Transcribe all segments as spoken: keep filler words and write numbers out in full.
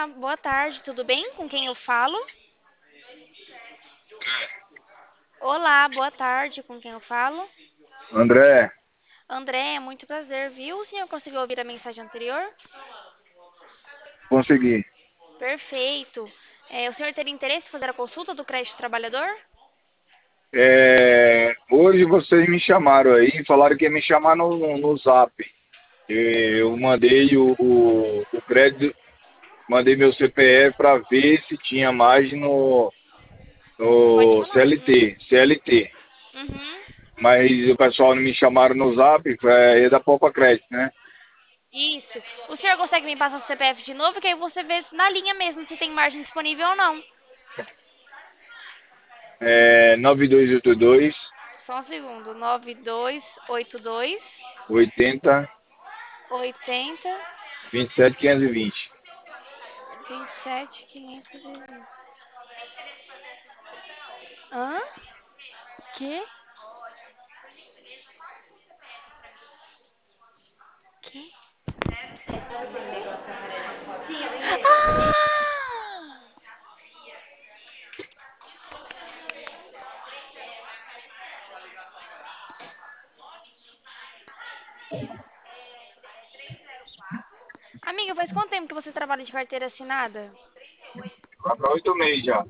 Olá, boa tarde, tudo bem? Com quem eu falo? Olá, boa tarde, com quem eu falo? André, André, é muito prazer, viu? O senhor conseguiu ouvir a mensagem anterior? consegui. Perfeito. É, o senhor teria interesse em fazer a consulta do crédito trabalhador? É, hoje vocês me chamaram aí, falaram que ia me chamar no, no Zap. Eu mandei o, o, o crédito, mandei meu C P F para ver se tinha margem no, Pode no falar. C L T, C L T. Uhum. Mas o pessoal não me chamaram no Zap, é da Poupa Crédito, né? Isso. O senhor consegue me passar o C P F de novo, que aí você vê na linha mesmo se tem margem disponível ou não. É nove dois oito dois, Só um segundo. Nove dois oito dois oitenta, oitenta vinte e sete, quinhentos e vinte. vinte e sete quinhentos e vinte. Hã? Que? Que? Ah! Amiga, faz quanto tempo que você trabalha de carteira assinada? Vai para oito meses já.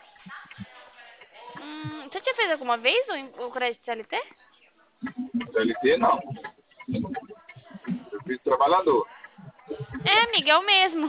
Hum, você já fez alguma vez o, o crédito C L T? C L T não, eu fiz trabalhador. É, amiga, é o mesmo.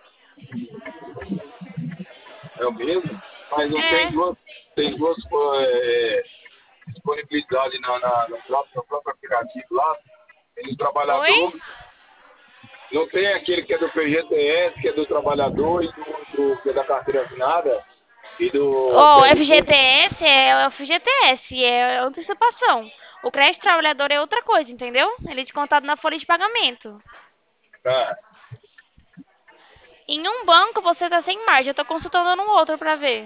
É o mesmo? Mas não tem É. duas, tem duas é, disponibilidades na, na, no, próprio, no próprio aplicativo lá. Tem do Oi? trabalhador, não tem aquele que é do P G T S, que é do trabalhador, e do, do que é da carteira assinada, e do O C L T. F G T S é o F G T S, é antecipação. O crédito trabalhador é outra coisa, entendeu? Ele é descontado na folha de pagamento. Ah, Em um banco você tá sem margem, eu tô consultando no outro pra ver.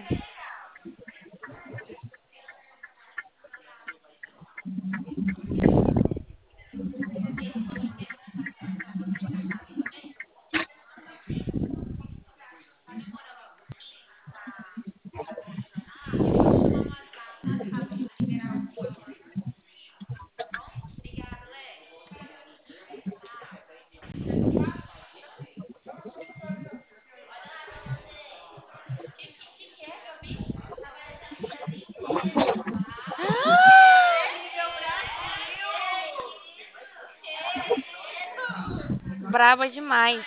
Braba demais.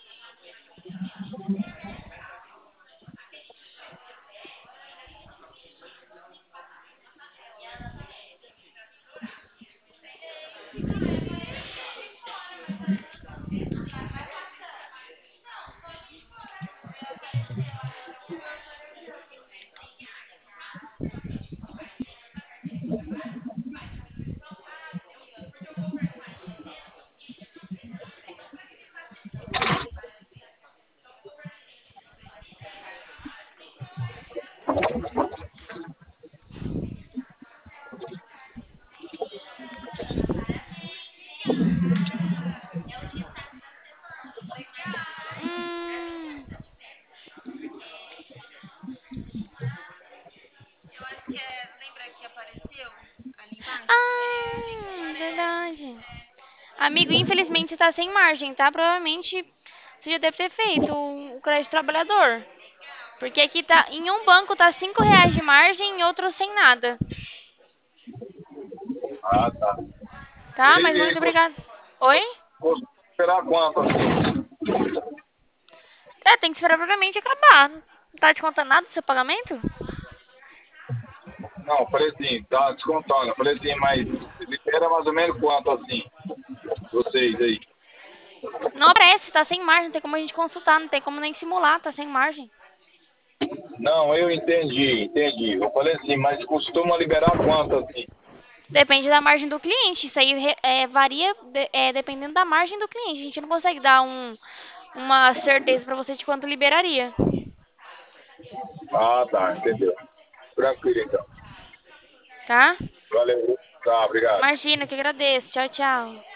Hum. Ah, verdade. Amigo, infelizmente você tá sem margem, tá? Provavelmente você já deve ter feito o o crédito trabalhador. Porque aqui tá, em um banco tá cinco reais de margem, em outro sem nada. ah, tá. Tá? Mas Ele muito obrigada. Oi? costuma esperar quanto assim? É, tem que esperar provavelmente acabar. Não tá descontando nada do seu pagamento? Não, eu falei assim, tá descontando. Eu falei assim, mas libera mais ou menos quanto assim? Vocês aí. Não aparece, tá sem margem, não tem como a gente consultar, não tem como nem simular, tá sem margem. Não, eu entendi, entendi. Eu falei assim, mas costuma liberar quanto assim? Depende da margem do cliente. Isso aí re- é, varia de- é, dependendo da margem do cliente. A gente não consegue dar um, uma certeza pra você de quanto liberaria. Ah, tá, entendeu. Tranquilo então. Tá? Valeu. Tá, obrigado. Imagina, que agradeço. Tchau, tchau.